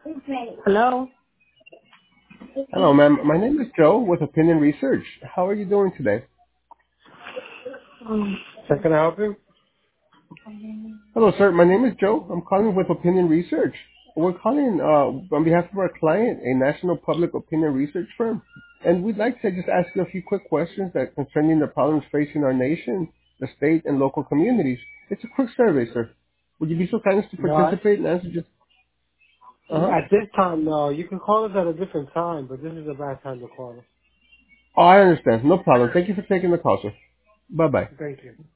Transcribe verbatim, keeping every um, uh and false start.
Hello? Hello, ma'am. My name is Joe with Opinion Research. How are you doing today? Um, So can I help you? Hello, sir. My name is Joe. I'm calling with Opinion Research. We're calling uh, on behalf of our client, a national public opinion research firm. And we'd like to just ask you a few quick questions that concerning the problems facing our nation, the state, and local communities. It's a quick survey, sir. Would you be so kind as to No, I, participate and answer just... Uh-huh. at this time, no. You can call us at a different time, but this is a bad time to call us. Oh, I understand. No problem. Thank you for taking the call, sir. Bye-bye. Thank you.